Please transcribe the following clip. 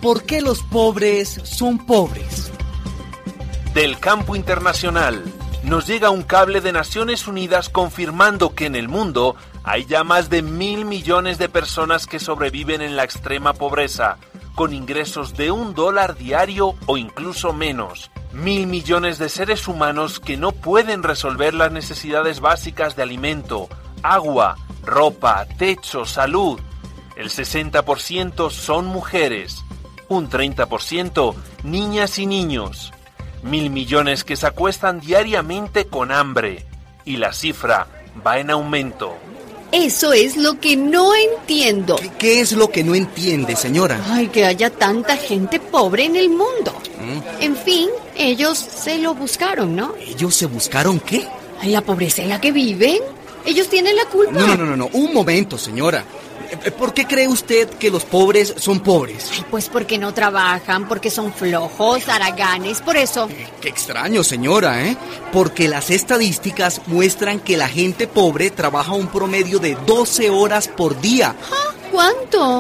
¿por qué los pobres son pobres? Del campo internacional, nos llega un cable de Naciones Unidas confirmando que en el mundo hay ya más de 1.000 millones de personas que sobreviven en la extrema pobreza, con ingresos de $1 diario o incluso menos. 1.000 millones de seres humanos que no pueden resolver las necesidades básicas de alimento, agua, ropa, techo, salud. El 60% son mujeres, un 30% niñas y niños. 1.000 millones que se acuestan diariamente con hambre. Y la cifra va en aumento. Eso es lo que no entiendo. ¿Qué es lo que no entiende, señora? Ay, que haya tanta gente pobre en el mundo. En fin, ellos se lo buscaron, ¿no? ¿Ellos se buscaron qué? Ay, la pobreza en la que viven. Ellos tienen la culpa. No. Un momento, señora. ¿Por qué cree usted que los pobres son pobres? Ay, pues porque no trabajan, porque son flojos, haraganes, por eso. Qué extraño, señora, ¿eh? Porque las estadísticas muestran que la gente pobre trabaja un promedio de 12 horas por día. ¿Cuánto?